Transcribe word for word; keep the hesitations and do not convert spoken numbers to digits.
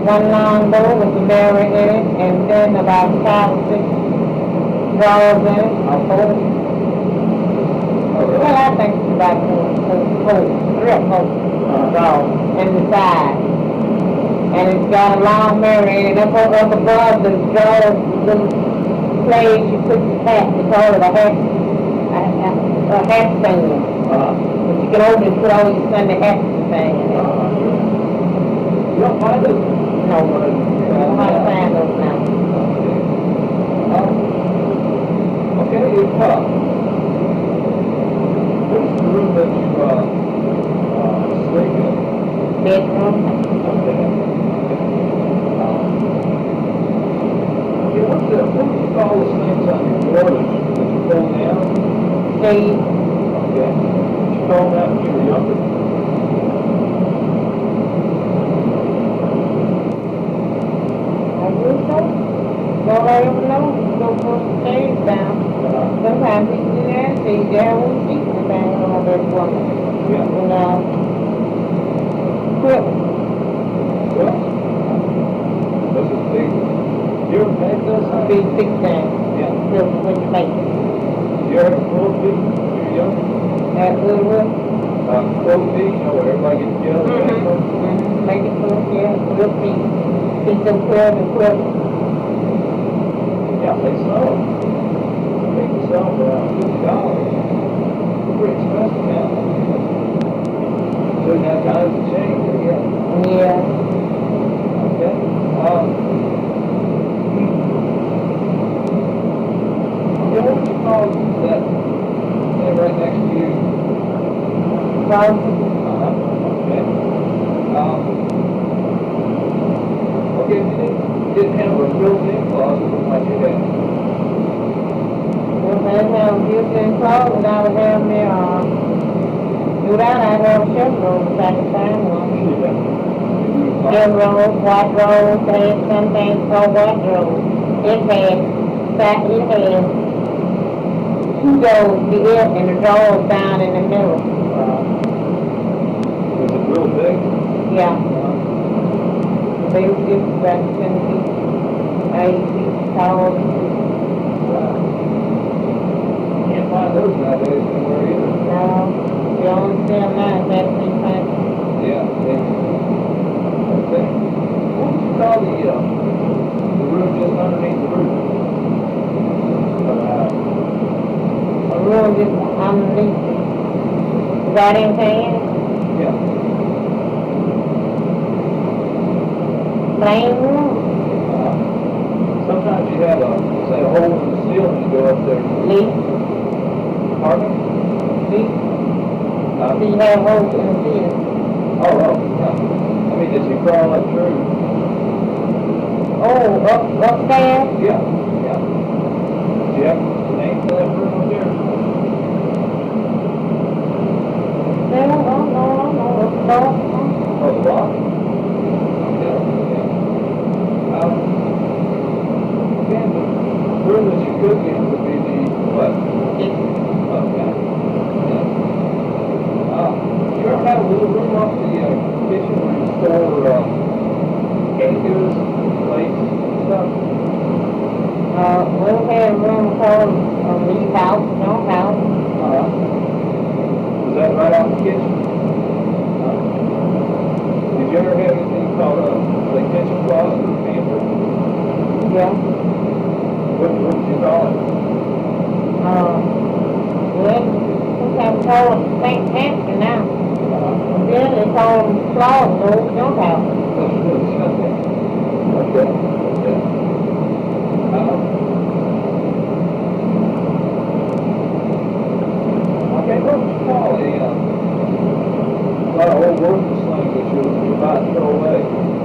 one long door with the mirror in it, and then about five or six drawers in it, or four. Well, I think it's about four, four, four, three or four drawers in the side. And it's got a long mirror in it. Up, up up above the drawers, the place you put your hat, they call it a hat, a, a, a hat stand. Uh, But you can open it, put all your Sunday hats and things in it. you don't find it? No, I don't know how to find those now. Um, okay, if, uh, what is the room that you, uh, uh, sleep in? Bedroom, Okay. Um, yeah, what's the, what do you call those things on your door that you, that you pull down? shade, Okay. Did you call that when you were younger? I guess so. Nobody ever knows, don't put the shades down. Uh, Sometimes people do that, they down with sheets and things on their woman. yeah. And, uh, quit. Well, this is big. You ever had this? Big, big thing, Yeah. just when you make it. You ever had cold feet when you were younger? That good one. Uh, cold feet, you know, where everybody gets together. Mm-hmm. Mm-hmm. Make it full, yeah, real feet. Feet them curved and quiver. Yeah, they sell them. They can sell them for around fifty dollars. Pretty expensive now. So now times have changed, I guess. Yeah. Okay. Um, yeah, what would you call that thing right next to you? Well, Uh-huh. Okay. Um, okay, if you didn't, didn't have a built-in closet, what might you have? if I have built-in clothes, I would have me, uh, do that, I'd have a shelf room if I could find one. Shelf room, wardrobe, they had some things called wardrobe. It had, that, it had two doors, the air and the drawers down in the middle. Uh, was it real big? Yeah, Uh, they were just about ten feet, eight feet tall. wow. Can't find those nowadays anywhere either. Now, you only see them now, that's the thing. Yeah, they, okay. What would you call the, uh, the room just underneath the roof? Of the house? A room just underneath. Is that anything? Yeah. Plain room? Uh, sometimes you have a, say, a hole in the ceiling, you go up there. Leak, Pardon? leak, Uh, so you have holes in the ceiling. oh, oh, yeah. I mean, did you crawl up through? Oh, up, upstairs? Yeah, yeah. Do you have the name for that room up there? No, no, no, no, no, no. Oh, the block? Okay, okay. Um, again, the room that you could get would be the, what? Okay. Yeah. Uh, you ever have a little room off the uh, kitchen where you store uh, canned goods, plates, and stuff? Uh, we had a room called, uh, Lee's house, no house. Uh-huh. Was that right off the kitchen? Uh, did you ever have anything called a, a kitchen closet or pantry? Yeah. What, what did you call it? Uh, well, sometimes we call them Saint Pantry now. Uh-huh. And then they call them claws, those junk houses. Okay, okay. Um, okay, what would you call a, uh, a lot of old worthless things that you're, you're about to throw away?